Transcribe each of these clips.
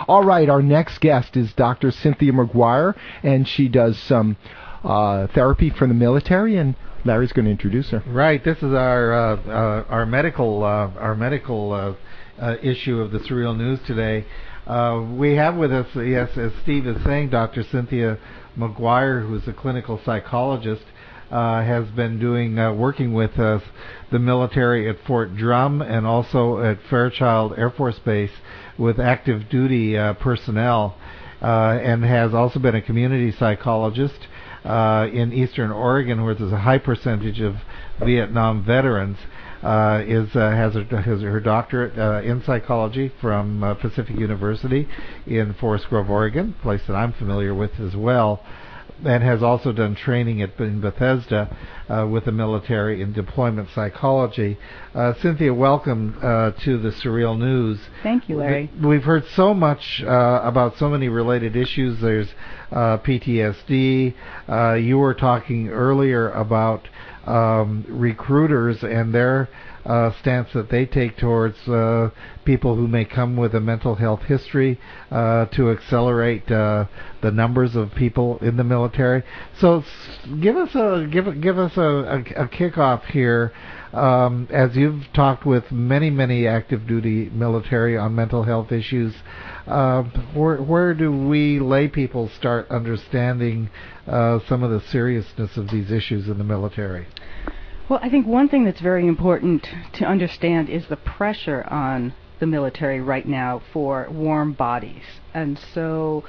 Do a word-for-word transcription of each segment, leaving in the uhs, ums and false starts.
All right, our next guest is Doctor Cynthia McGuire, and she does some uh, therapy for the military, and Larry's going to introduce her. Right. This is our uh, uh, our medical uh, our medical uh, uh, issue of the Surreal News today. Uh, we have with us, yes, as Steve is saying, Doctor Cynthia McGuire, who is a clinical psychologist, uh, has been doing uh, working with uh, the military at Fort Drum and also at Fairchild Air Force Base with active duty uh, personnel, uh, and has also been a community psychologist uh, in Eastern Oregon, where there's a high percentage of Vietnam veterans. Uh, is uh, has, her, has her doctorate uh, in psychology from uh, Pacific University in Forest Grove, Oregon, a place that I'm familiar with as well, and has also done training at in Bethesda uh, with the military in deployment psychology. Uh, Cynthia, welcome uh, to the Surreal News. Thank you, Larry. We've heard so much uh, about so many related issues. There's uh, P T S D. Uh, you were talking earlier about Um, recruiters and their uh, stance that they take towards uh, people who may come with a mental health history uh, to accelerate uh, the numbers of people in the military. So give us a give give us a, a, a kickoff here, um, as you've talked with many many active duty military on mental health issues. Uh, where where do we lay people start understanding uh, some of the seriousness of these issues in the military? Well, I think one thing that's very important to understand is the pressure on the military right now for warm bodies. And so,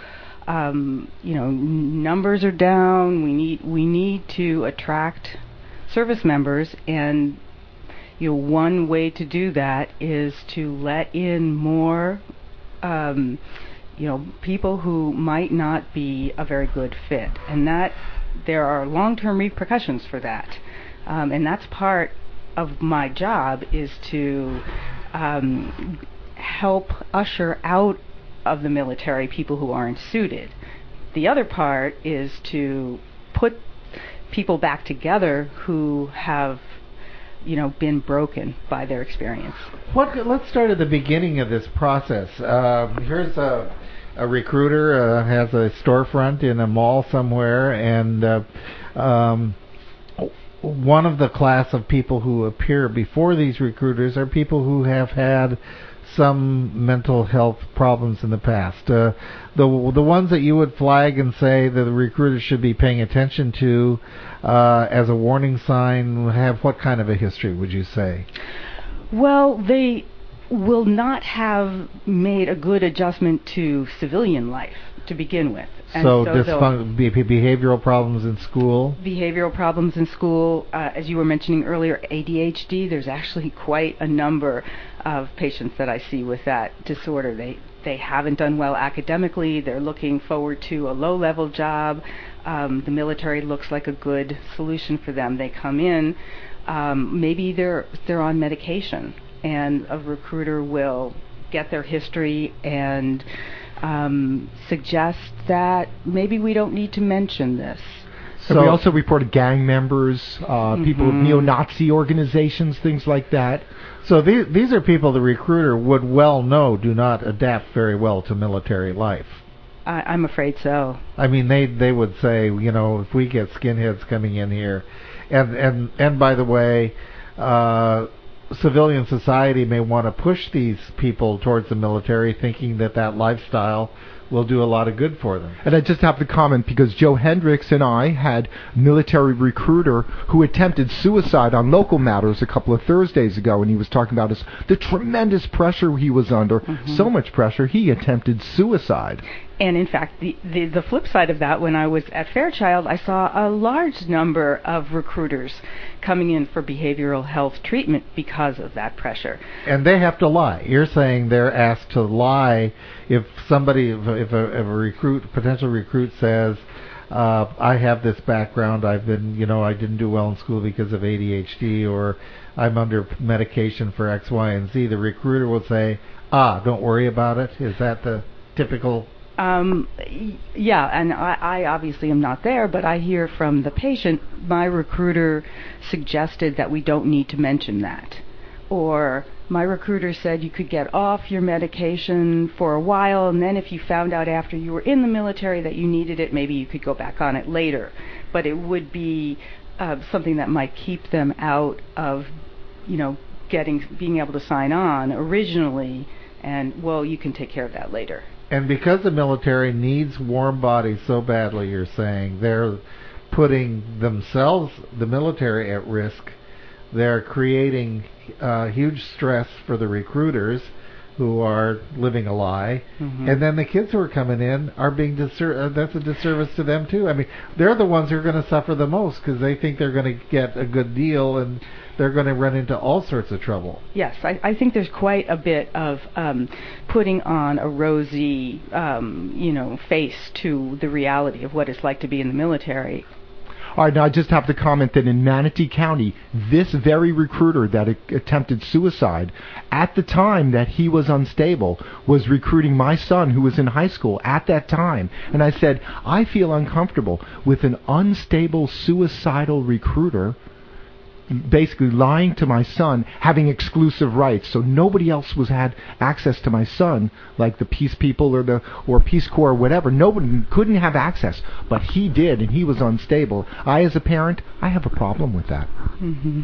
um, you know, numbers are down. We need we need to attract service members, and you know, one way to do that is to let in more Um, you know, people who might not be a very good fit, and that there are long-term repercussions for that, um, and that's part of my job, is to um, help usher out of the military people who aren't suited. The other part is to put people back together who have, you know, been broken by their experience. What? Let's start at the beginning of this process. Uh, here's a, a recruiter uh, has a storefront in a mall somewhere, and uh, um, one of the class of people who appear before these recruiters are people who have had some mental health problems in the past. Uh, the the ones that you would flag and say that the recruiters should be paying attention to uh, as a warning sign have what kind of a history, would you say? Well, they will not have made a good adjustment to civilian life to begin with. And so, so dysfun- be- behavioral problems in school? Behavioral problems in school. Uh, as you were mentioning earlier, A D H D, there's actually quite a number of patients that I see with that disorder. They they haven't done well academically. They're looking forward to a low-level job. Um, the military looks like a good solution for them. They come in, um, maybe they're they're on medication, and a recruiter will get their history and um, suggest that maybe we don't need to mention this. So and we also reported gang members, uh, mm-hmm. people with neo-Nazi organizations, things like that. So these these are people the recruiter would well know do not adapt very well to military life. I, I'm afraid so. I mean, they they would say, you know, if we get skinheads coming in here, and and and by the way, uh, civilian society may want to push these people towards the military, thinking that that lifestyle will do a lot of good for them. And I just have to comment, because Joe Hendricks and I had a military recruiter who attempted suicide on Local Matters a couple of Thursdays ago, and he was talking about his, the tremendous pressure he was under, mm-hmm. so much pressure, he attempted suicide. And in fact, the, the, the flip side of that, when I was at Fairchild, I saw a large number of recruiters coming in for behavioral health treatment because of that pressure. And they have to lie. You're saying they're asked to lie if somebody, if a, if a, if a recruit, potential recruit says, uh, I have this background, I've been, you know, I didn't do well in school because of A D H D, or I'm under medication for X, Y, and Z. The recruiter will say, ah, don't worry about it. Is that the typical... Um, yeah, and I, I obviously am not there, but I hear from the patient, my recruiter suggested that we don't need to mention that. Or My recruiter said you could get off your medication for a while, and then if you found out after you were in the military that you needed it, maybe you could go back on it later. But it would be uh, something that might keep them out of, you know, getting being able to sign on originally, and, well, you can take care of that later. And because the military needs warm bodies so badly, you're saying, they're putting themselves, the military, at risk. They're creating uh, huge stress for the recruiters who are living a lie. Mm-hmm. And then the kids who are coming in are being disser- uh, that's a disservice to them too. I mean, they're the ones who are going to suffer the most because they think they're going to get a good deal, and they're going to run into all sorts of trouble. Yes, I, I think there's quite a bit of um, putting on a rosy, um, you know, face to the reality of what it's like to be in the military. All right, now I just have to comment that in Manatee County, this very recruiter that a- attempted suicide, at the time that he was unstable, was recruiting my son who was in high school at that time. And I said, I feel uncomfortable with an unstable suicidal recruiter basically lying to my son, having exclusive rights, so nobody else was had access to my son, like the Peace People or the or Peace Corps or whatever. Nobody couldn't have access, but he did, and he was unstable. I, as a parent, I have a problem with that. Mm-hmm.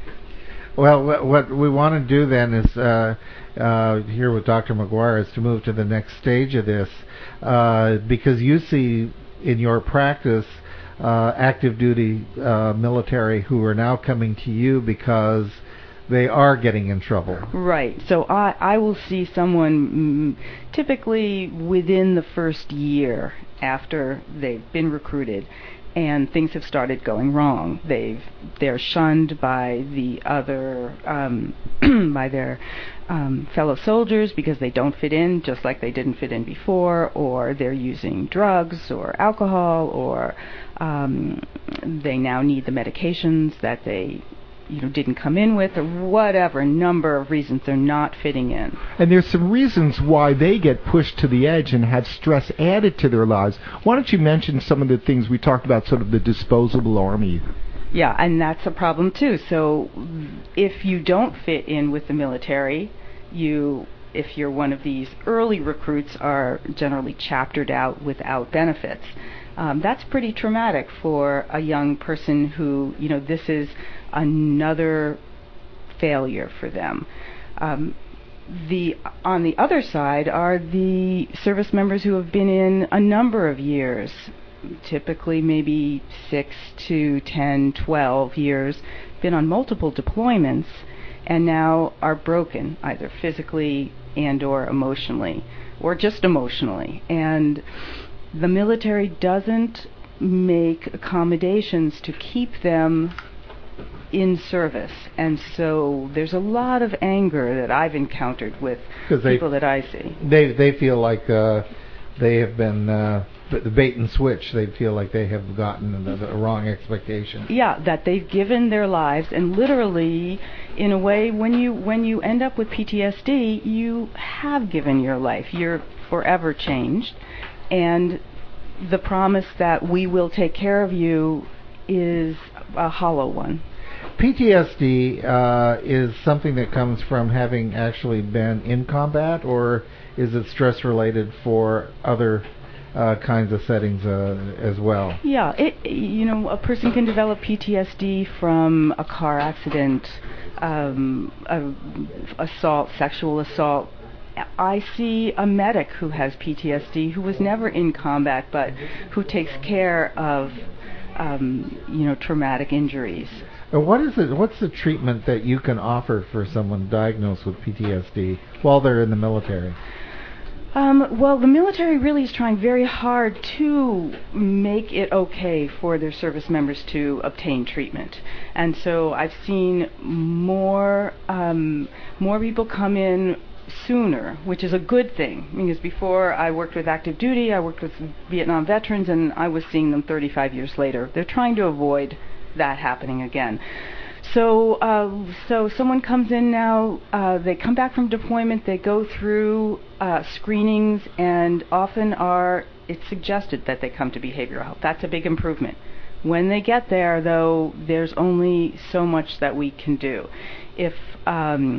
Well, what, what we want to do then is uh, uh, here with Doctor McGuire is to move to the next stage of this, uh, because you see in your practice Uh, active duty uh, military who are now coming to you because they are getting in trouble. Right. So I, I will see someone mm, typically within the first year after they've been recruited and things have started going wrong. They've they're shunned by the other um, by their um, fellow soldiers because they don't fit in, just like they didn't fit in before, or they're using drugs or alcohol, or um, they now need the medications that they you know didn't come in with, or whatever number of reasons they're not fitting in. And there's some reasons why they get pushed to the edge and have stress added to their lives. Why don't you mention some of the things we talked about, sort of the disposable army? Yeah, and that's a problem too. So if you don't fit in with the military, you if you're one of these early recruits, are generally chaptered out without benefits. Um, that's pretty traumatic for a young person who, you know, this is another failure for them. Um, the on the other side are the service members who have been in a number of years, typically maybe six to ten, twelve years, been on multiple deployments, and now are broken, either physically and or emotionally, or just emotionally. And the military doesn't make accommodations to keep them in service, and so there's a lot of anger that I've encountered with people that I see. They they feel like uh, they have been uh, the bait and switch. They feel like they have gotten the, the wrong expectation. Yeah, that they've given their lives, and literally, in a way, when you when you end up with P T S D, you have given your life. You're forever changed, and the promise that we will take care of you is a hollow one. P T S D uh, is something that comes from having actually been in combat, or is it stress related for other uh, kinds of settings uh, as well? Yeah, it you know a person can develop P T S D from a car accident, um, a, assault, sexual assault. I see a medic who has P T S D who was never in combat, but who takes care of um, you know traumatic injuries. Uh, what is it? What's the treatment that you can offer for someone diagnosed with P T S D while they're in the military? Um, well, the military really is trying very hard to make it okay for their service members to obtain treatment, and so I've seen more um, more people come in sooner, which is a good thing, because before I worked with active duty, I worked with Vietnam veterans, and I was seeing them thirty-five years later. They're trying to avoid that happening again. So uh, so someone comes in now, uh, they come back from deployment, they go through uh, screenings, and often are, it's suggested that they come to behavioral health. That's a big improvement. When they get there, though, there's only so much that we can do. If um,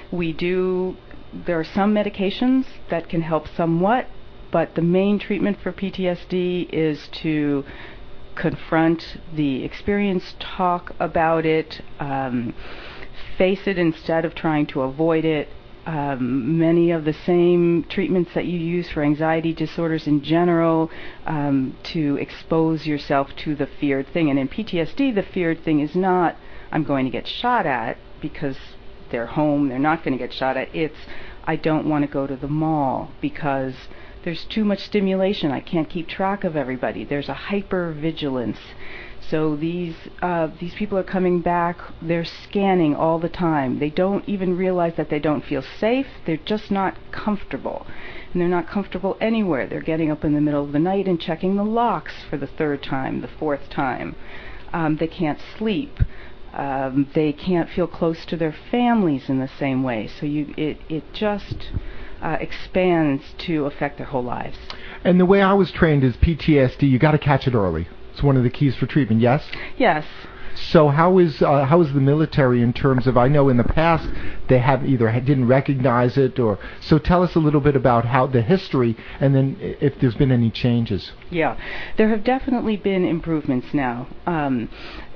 we do, there are some medications that can help somewhat, but the main treatment for P T S D is to confront the experience, talk about it, um, face it instead of trying to avoid it. Um, many of the same treatments that you use for anxiety disorders in general, um, to expose yourself to the feared thing. And in P T S D, the feared thing is not, I'm going to get shot at, because they're home, they're not going to get shot at. It's, I don't want to go to the mall because there's too much stimulation. I can't keep track of everybody. There's a hypervigilance. So these uh, these people are coming back, they're scanning all the time. They don't even realize that they don't feel safe. They're just not comfortable. And they're not comfortable anywhere. They're getting up in the middle of the night and checking the locks for the third time, the fourth time. Um, they can't sleep. Um, they can't feel close to their families in the same way. So you, it, it just uh, expands to affect their whole lives. And the way I was trained is P T S D, you got to catch it early. It's one of the keys for treatment, yes? Yes. So how is uh, how is the military in terms of, I know in the past they have either didn't recognize it, or, so tell us a little bit about how the history, and then if there's been any changes. Yeah, there have definitely been improvements now. Um,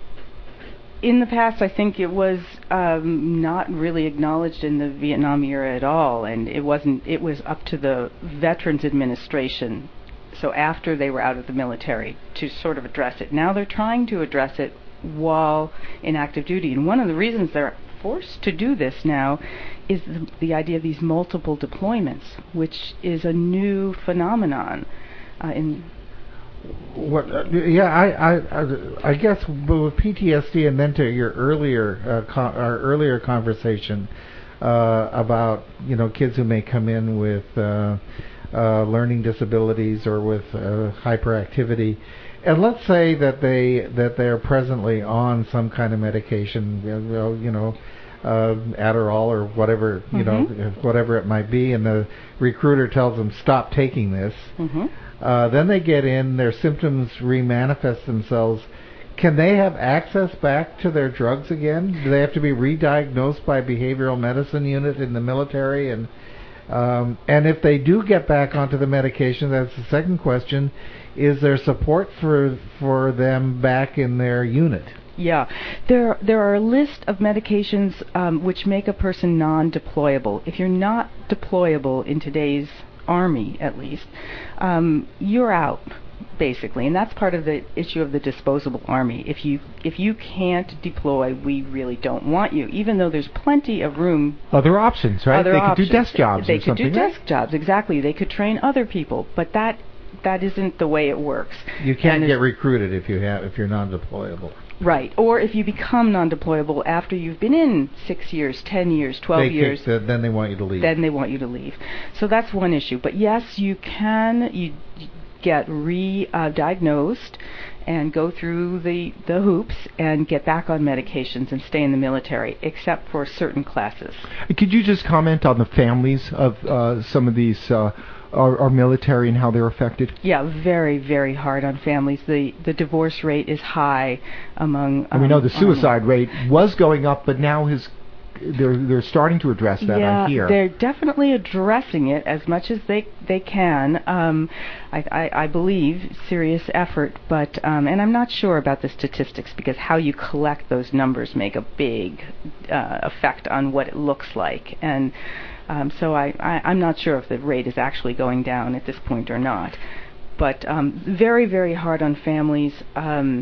in the past, I think it was um, not really acknowledged in the Vietnam era at all, and it wasn't. It was up to the Veterans Administration, so after they were out of the military, to sort of address it. Now they're trying to address it while in active duty, and one of the reasons they're forced to do this now is the, the idea of these multiple deployments, which is a new phenomenon. Uh, in What? Uh, yeah, I, I, I guess with P T S D, and then to your earlier, uh, co- our earlier conversation uh, about you know kids who may come in with uh, uh, learning disabilities or with uh, hyperactivity, and let's say that they that they are presently on some kind of medication, you know, you know uh, Adderall or whatever, you mm-hmm. know, whatever it might be, and the recruiter tells them stop taking this. Mm-hmm. Uh, then they get in, their symptoms remanifest themselves. Can they have access back to their drugs again? Do they have to be re-diagnosed by a behavioral medicine unit in the military? And um, and if they do get back onto the medication, that's the second question, is there support for for them back in their unit? Yeah, there there are a list of medications um, which make a person non-deployable. If you're not deployable in today's Army, at least, um, you're out, basically, and that's part of the issue of the disposable Army. If you if you can't deploy, we really don't want you, even though there's plenty of room. Other options, right? Other they options. could do desk jobs They or could something, do right? desk jobs, exactly. They could train other people, but that that isn't the way it works. You can't get recruited if you have if you're non-deployable. Right, or if you become non-deployable after you've been in six years, ten years, twelve they years, the, then they want you to leave. Then they want you to leave. So that's one issue. But yes, you can you get re-diagnosed uh, and go through the, the hoops and get back on medications and stay in the military, except for certain classes. Could you just comment on the families of uh, some of these uh, our, our military and how they're affected? Yeah, very, very hard on families. The the divorce rate is high among. Um, and we know the suicide um, rate was going up, but now is they're they're starting to address that. Yeah, I hear they're definitely addressing it as much as they they can. Um, I, I I believe serious effort, but um, and I'm not sure about the statistics because how you collect those numbers make a big uh, effect on what it looks like and. Um, so I, I, I'm not sure if the rate is actually going down at this point or not. But um, very, very hard on families. Um,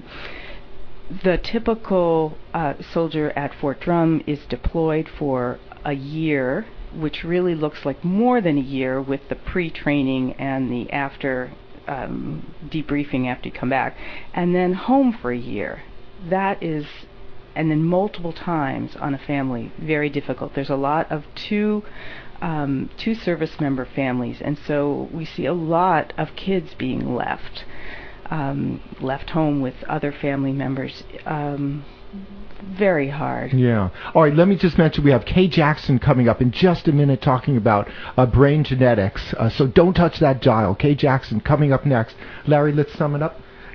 the typical uh, soldier at Fort Drum is deployed for a year, which really looks like more than a year with the pre-training and the after um, debriefing after you come back, and then home for a year. That is... and then multiple times on a family, very difficult. There's a lot of two um, two service member families, and so we see a lot of kids being left, um, left home with other family members. Um, very hard. Yeah. All right, let me just mention we have Kay Jackson coming up in just a minute talking about uh, brain genetics, uh, so don't touch that dial. Kay Jackson coming up next. Larry, let's sum it up.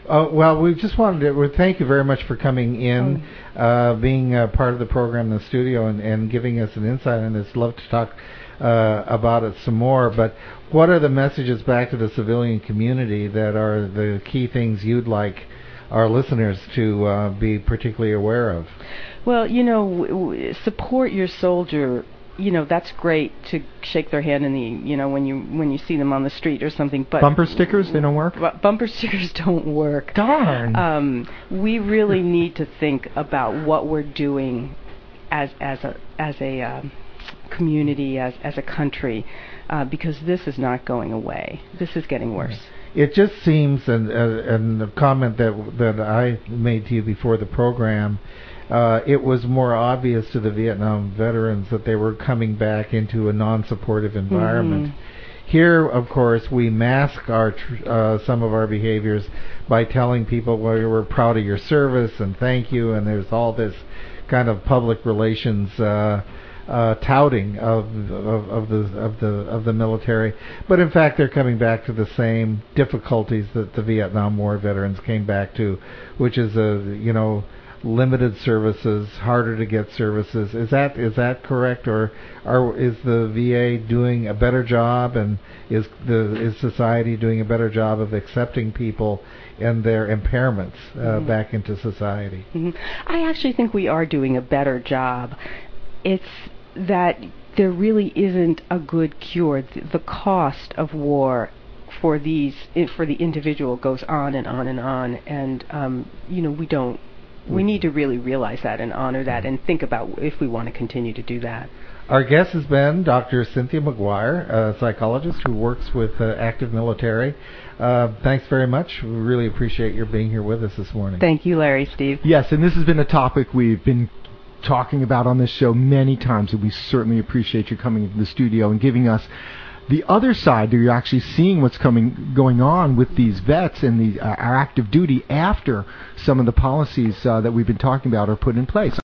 Uh, well, we just wanted to well, thank you very much for coming in, oh. uh, being uh, part of the program in the studio, and, and giving us an insight on this. Love to talk uh, about it some more. But what are the messages back to the civilian community that are the key things you'd like our listeners to uh, be particularly aware of? Well, you know, w- w- support your soldier. You know, that's great to shake their hand in the, you know, when you when you see them on the street or something. But bumper stickers, they don't work? B- bumper stickers don't work. Darn. Um, we really need to think about what we're doing as as a as a um, community, as as a country, uh, because this is not going away. This is getting worse. It just seems, and uh, and the comment that that I made to you before the program, uh, it was more obvious to the Vietnam veterans that they were coming back into a non-supportive environment. Mm-hmm. Here, of course, we mask our tr- uh, some of our behaviors by telling people, well, we're proud of your service and thank you, and there's all this kind of public relations uh, uh, touting of, of of the of the of the military. But in fact, they're coming back to the same difficulties that the Vietnam War veterans came back to, which is a you know. limited services, harder to get services. Is that is that correct, or are is the V A doing a better job, and is the is society doing a better job of accepting people and their impairments uh, mm-hmm. back into society? Mm-hmm. I actually think we are doing a better job. It's that there really isn't a good cure. The cost of war for these for the individual goes on and on and on, and um, you know we don't. We need to really realize that and honor that and think about if we want to continue to do that. Our guest has been Doctor Cynthia McGuire, a psychologist who works with uh, active military. Uh, thanks very much. We really appreciate your being here with us this morning. Thank you, Larry, Steve. Yes, and this has been a topic we've been talking about on this show many times, and we certainly appreciate you coming into the studio and giving us the other side. You're actually seeing what's coming, going on with these vets and the uh, our active duty after some of the policies uh, that we've been talking about are put in place.